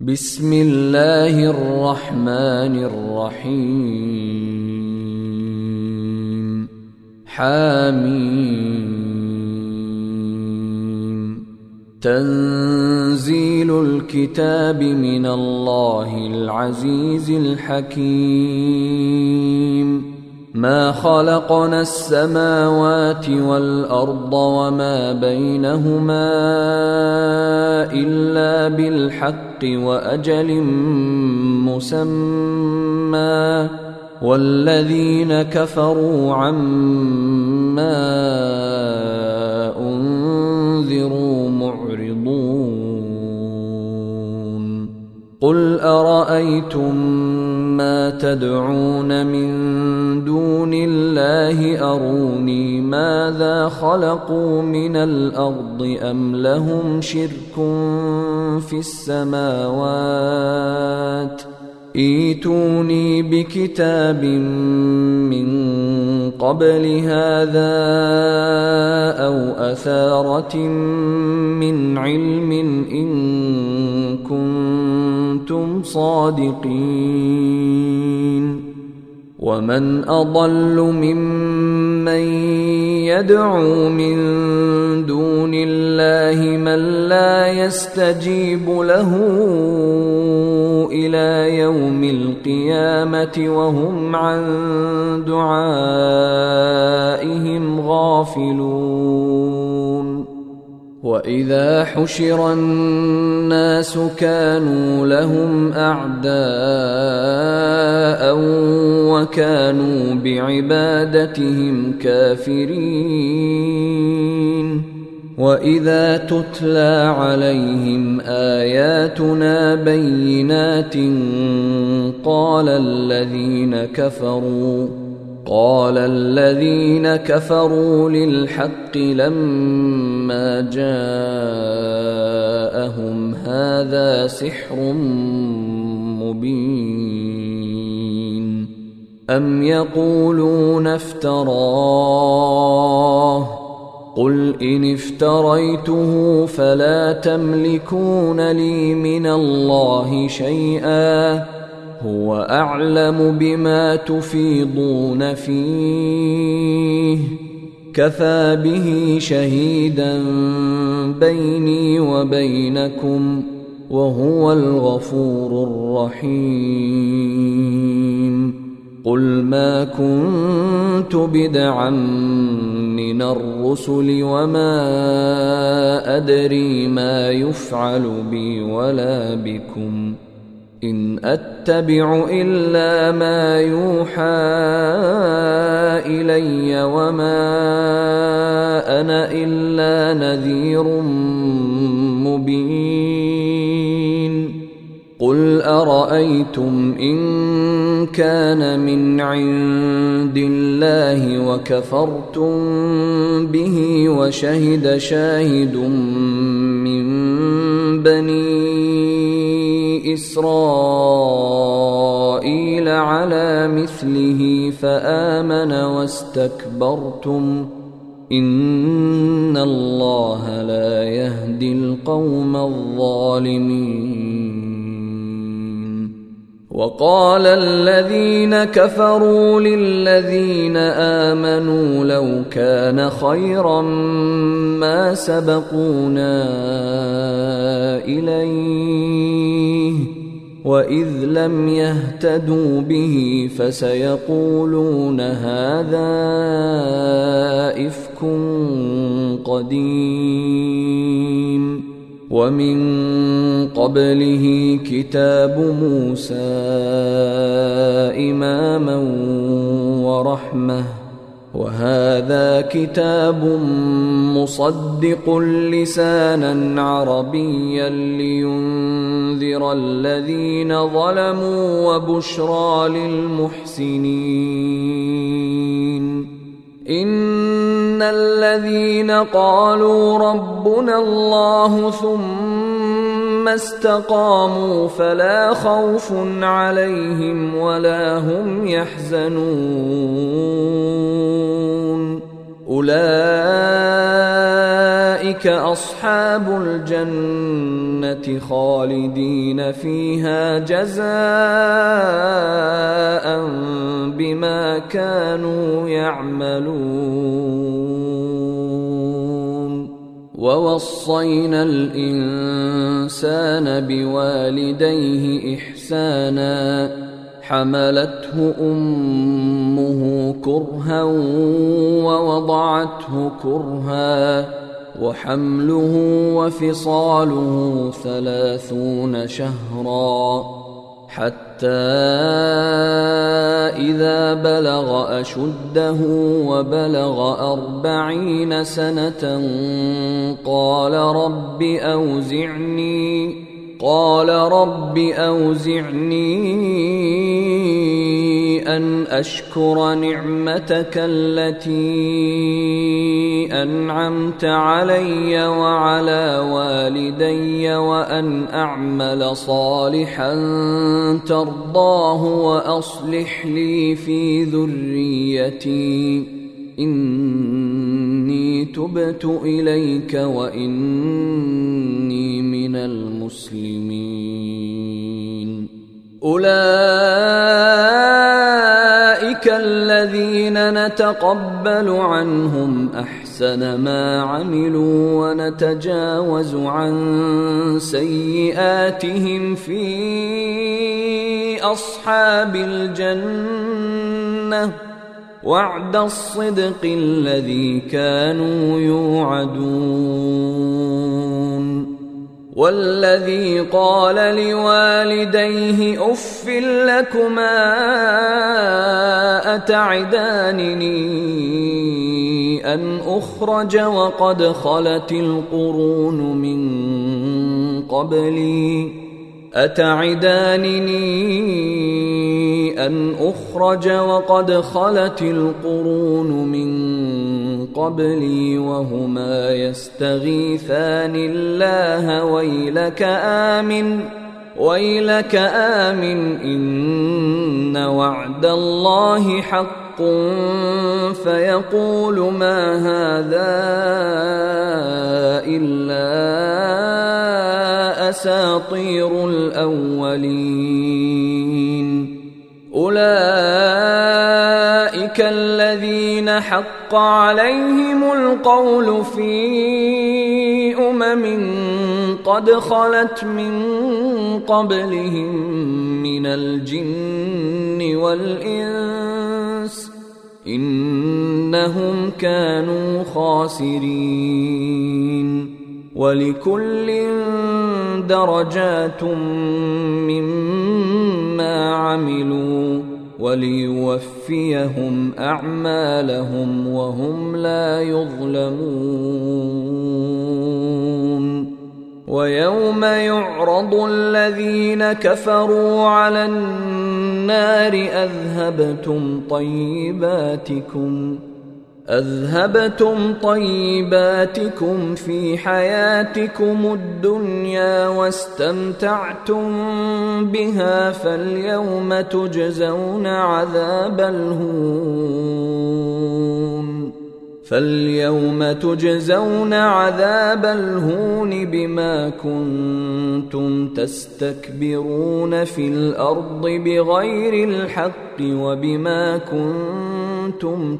بسم الله الرحمن الرحيم حميم تنزيل الكتاب من الله العزيز الحكيم ما خلقنا السماوات والأرض وما بينهما إلا بالحق وأجل مسمى والذين كفروا عما أنذروا معرضون قل أرأيتم ما تدعون من دون الله أروني ماذا خلقوا من الأرض أم لهم شرك في السماوات ائتوني بكتاب من قبل هذا أو أثارة من علم إن كنتم صادقين ومن أضل ممن يدعو من دون الله من لا يستجيب له إلى يوم القيامة وهم عن دعائهم غافلون وإذا حشر الناس كانوا لهم أعداء وكانوا بعبادتهم كافرين وإذا تتلى عليهم آياتنا بينات قال الذين كفروا للحق لما جاءهم هذا سحر مبين أم يقولون افتراه قل إن افتريته فلا تملكون لي من الله شيئا هو أعلم بما تفيضون فيه كفى به شهيدا بيني وبينكم وهو الغفور الرحيم قل ما كنت بدعا من الرسل وما أدري ما يفعل بي ولا بكم إن أتبع إلا ما يوحى إلي وما أنا إلا نذير مبين قل أرأيتم إن كان من عند الله وكفرتم به وشهد شاهد من بني إسرائيل على مثله فآمن واستكبرتم إن الله لا يهدي القوم الظالمين وقال الذين كفروا للذين آمنوا لو كان خيرا ما سبقونا إليه وإذ لم يهتدوا به فسيقولون هذا إفك قديم ومن قبله كتاب موسى إماما ورحمة وهذا كتاب مصدق لسانا عربيا لينذر الذين ظلموا وبشرى للمحسنين إن الذين قالوا ربنا الله ثم استقاموا فلا خوف عليهم ولا هم يحزنون أولئك أصحاب الجنة خالدين فيها جزاء بما كانوا يعملون. ووصينا الإنسان بوالديه إحسانا حملته أمه كرها ووضعته كرها وحمله وفصاله 30 شهرا حتى إذا بلغ أشده وبلغ 40 سنة قال رب أوزعني أن أشكر نعمتك التي أنعمت علي وعلى والدي وأن أعمل صالحا ترضاه وأصلح لي في ذريتي إني تبت إليك وإني من المسلمين. أولئك الذين نتقبل عنهم أحسن ما عملوا ونتجاوز عن سيئاتهم في أصحاب الجنة وعد الصدق الذي كانوا يوعدون. والذي قال لوالديه أف لكما أتعدانني أن أخرج وقد خلت القرون من قبلي وهما يستغيثان الله ويلك آمن إن وعد الله حق فيقول ما هذا إلا أساطير الأولين. أولئك الذين حق عليهم القول في قد خلت من قبلهم من الجن والإنس إنهم كانوا خاسرين. ولكل درجات مما عملوا وليوفيهم أعمالهم وهم لا يظلمون. ويوم يعرض الذين كفروا على النار أذهبتم طيباتكم في حياتكم الدنيا واستمتعتم بها فاليوم تجزون عذاب الهون بما كنتم تستكبرون في الأرض بغير الحق وبما كنتم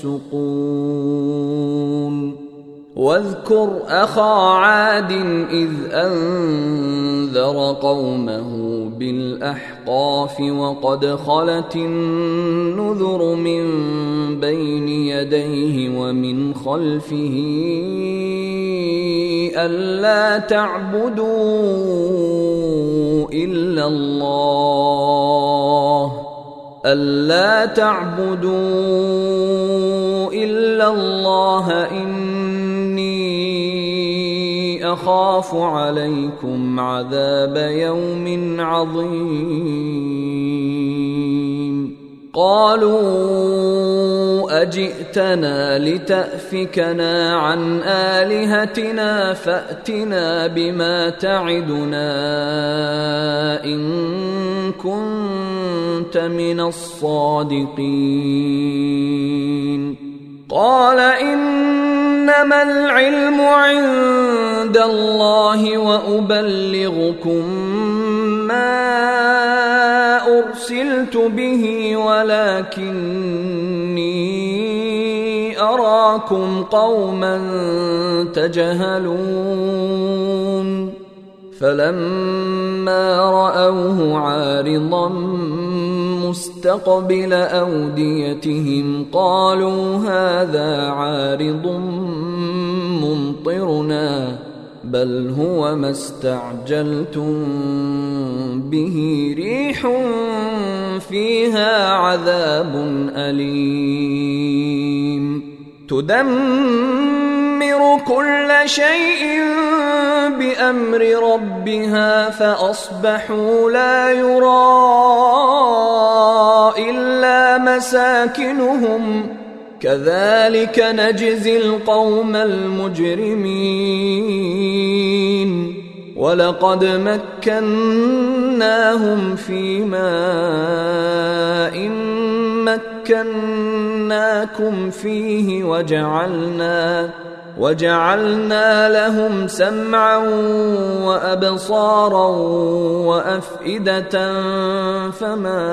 تفسقون. واذكر أخا عاد إذ أنذر قومه بالأحقاف وقد خلت النذر من بين يديه ومن خلفه ألا تعبدوا إلا الله إني أخاف عليكم عذاب يوم عظيم. قالوا أجئتنا لتأفكنا عن آلهتنا فأتنا بما تعدنا إن كنت من الصادقين. قال إنما العلم عند الله وأبلغكم ما أرسلت به ولكني أراكم قوما تجهلون فلما رأوه عارضا مستقبل أوديتهم قالوا هذا عارض ممطرنا بل هو ما استعجلتم به ريح فيها عذاب أليم تدمر كل شيء بأمر ربها فأصبحوا لا يرى إلا مساكنهم كذلك نجزي القوم المجرمين ولقد مكناهم في ماء مكناكم فيه وجعلنا لهم سمعا وأبصارا وأفئدة فما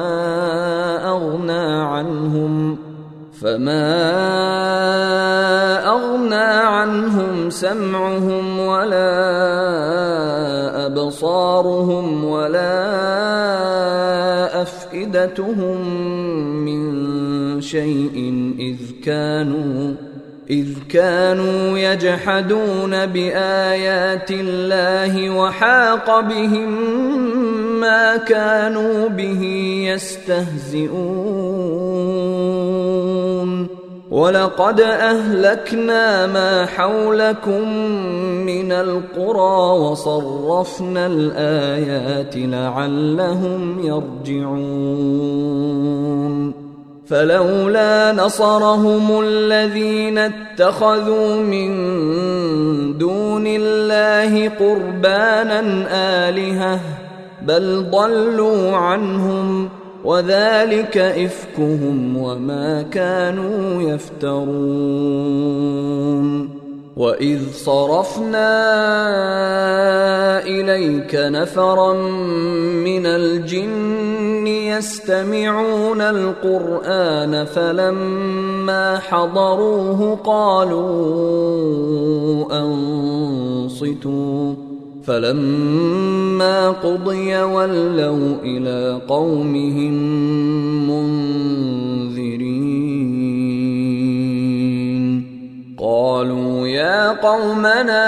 أغنى عنهم سمعهم ولا أبصارهم ولا أفئدتهم من شيء إذ كانوا يجحدون بآيات الله وحاق بهم ما كانوا به يستهزئون ولقد أهلكنا ما حولكم من القرى وصرفنا الآيات لعلهم يرجعون فلولا نصرهم الذين اتخذوا من دون الله قربانا آلهة بل ضلوا عنهم وذلك إفكهم وما كانوا يفترون وإذ صرفنا إليك نفرا من الجن يستمعون القرآن فلما حضروه قالوا أنصتوا فلما قضي ولوا إلى قومهم منذرين قالوا يا قومنا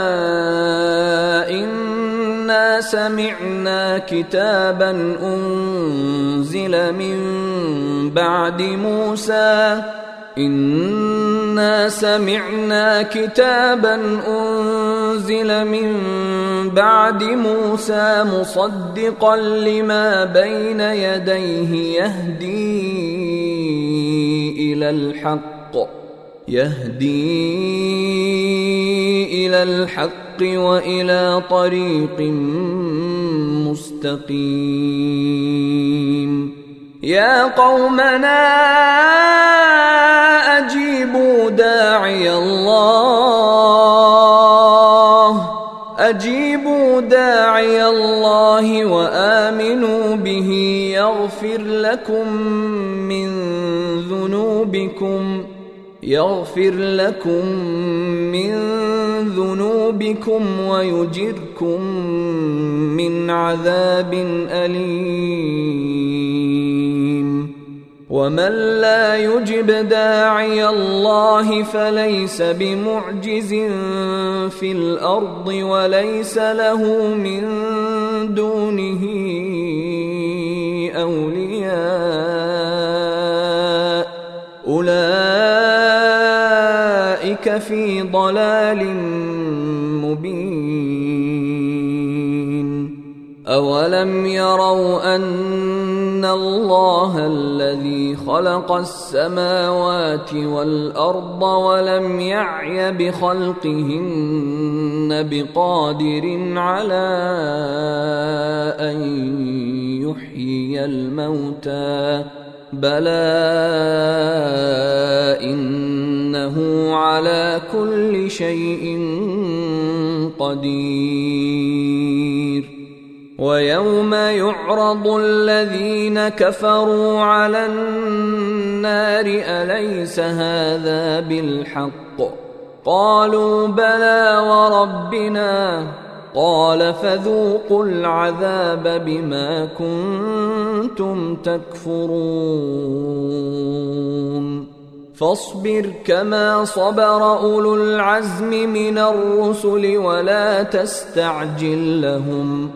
إنا سمعنا كتابا أنزل من بعد موسى مصدقا لما بين يديه يهدي إلى الحق وإلى طريق مستقيم يا قومنا أجيبوا داعي الله وآمنوا به يغفر لكم من ذنوبكم ويجركم من عذاب أليم ومن لا يجب داعي الله فليس بمعجز في الأرض وليس له من دونه أولياء أولئك في ضلال مبين أولم يروا أن الله الذي خلق السماوات والأرض ولم يعي بخلقهن بقادر على أن يحيي الموتى بلى إن شيء قدير. ويوم يعرض الذين كفروا على النار أليس هذا بالحق؟ قالوا بلى وربنا. قال فذوقوا العذاب بما كنتم تكفرون. فاصبر كما صبر أولو العزم من الرسل ولا تستعجل لهم،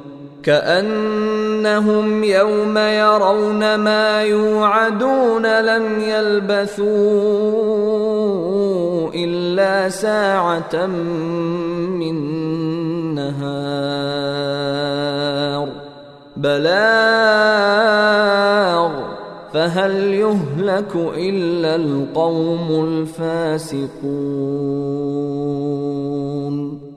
كأنهم يوم يرون ما يوعدون لم يلبثوا إلا ساعة من نهار بلاغ فهل يهلك إلا القوم الفاسقون.